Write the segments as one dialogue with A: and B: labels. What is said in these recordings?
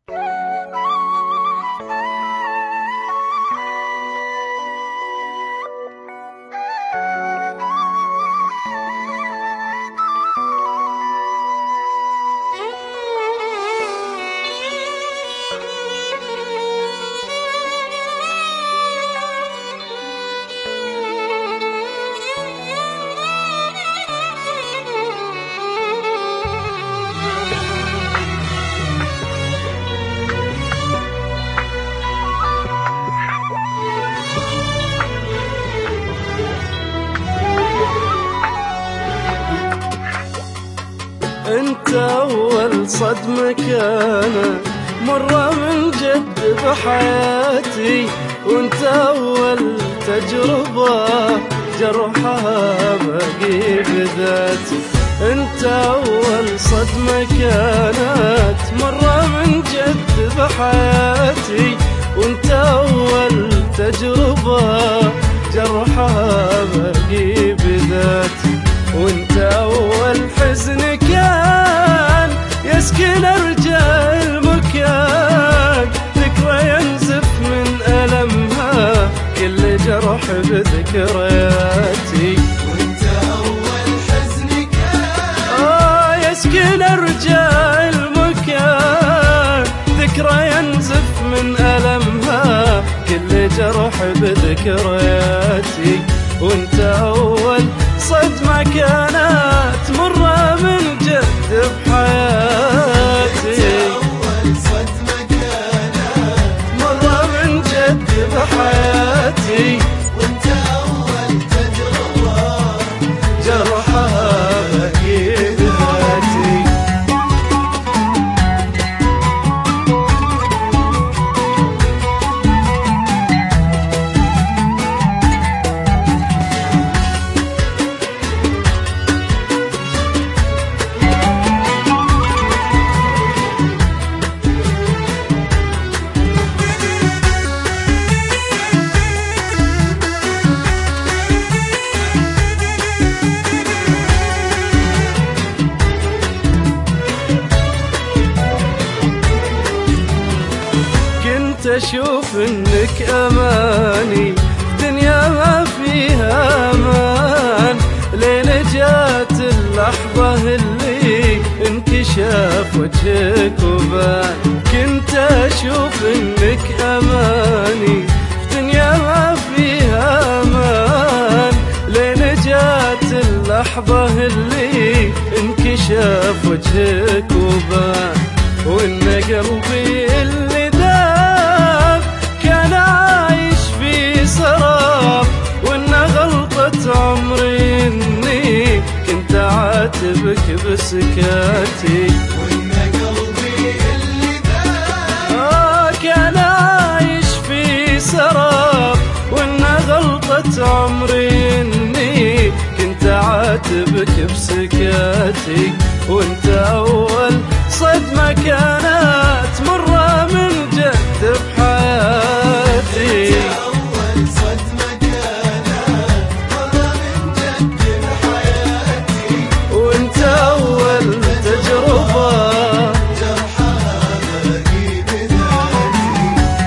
A: انت اول صدمة كانت مرة من جد بحياتي، وانت اول تجربة جرحها باقي بذاتي. انت اول صدمة كانت مرة من جد بحياتي، وانت اول تجربة جرحها باقي بذاتي. وانت اول حزن كان يسكن ارجاء المكان، ذكرى ينزف من ألمها كل جرح بذكرياتي.
B: وانت اول حزن كان
A: يسكن ارجاء المكان، ذكرى ينزف من ألمها كل جرح بذكرياتي. وانت اول صدمة كانت مرة من جد بحياتي،
B: اول صدمة كانت
A: مرة من جد بحياتي.
B: وانت اول تجربة
A: جرحها باقي بذاتي. أشوف إنك أماني دنيا ما فيها أمان، لين جات اللحظة اللي انكشف وجهك وبان. كنت أشوف إنك أماني دنيا ما فيها أمان، لين جات اللحظة اللي انكشف وجهك وبان. وإن قلبي اللي كان عايش في سراب، وإن غلطة عمري إني كنت عاتبك بسكاتي.
B: وإن قلبي اللي
A: كان عايش في سراب، وإن غلطة عمري إني كنت عاتبك بسكاتي. وإنت أول صدمة كانت مرة من جد بحياتي.
B: أول صدمة كانت مرة من جد بحياتي.
A: وانت أول تجربة
B: جرحها باقي بذاتي.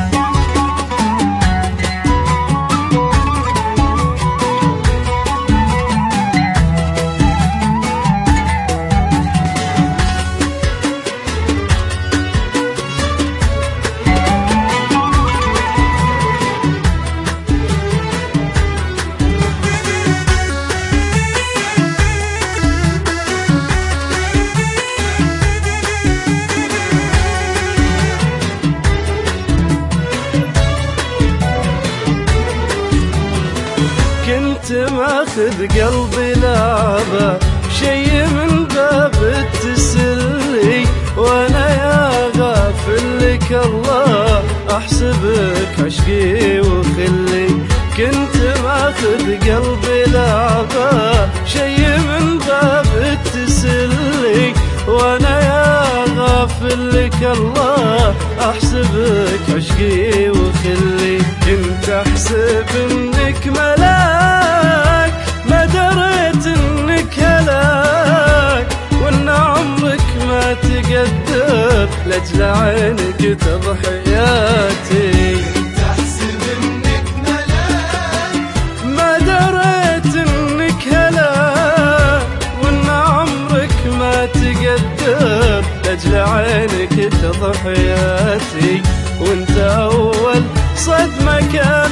A: كنت ماخذ قلبي لعبة شي من باب التسلي، وانا يا غافل لك الله احسبك عشقي وخلي. كنت ماخذ قلبي لعبة شي من باب التسلي، وانا يا غافل لك الله احسبك عشقي وخلي. كنت احسب انك ملاك ما دريت انك هلاك، وان عمرك ما ما تقدر لأجل عينك تضحياتي.
B: تحسب انك ملاك
A: ما دريت انك هلا وان عمرك ما تقدر لأجل عينك تضحياتي. وانت اول صدمة كان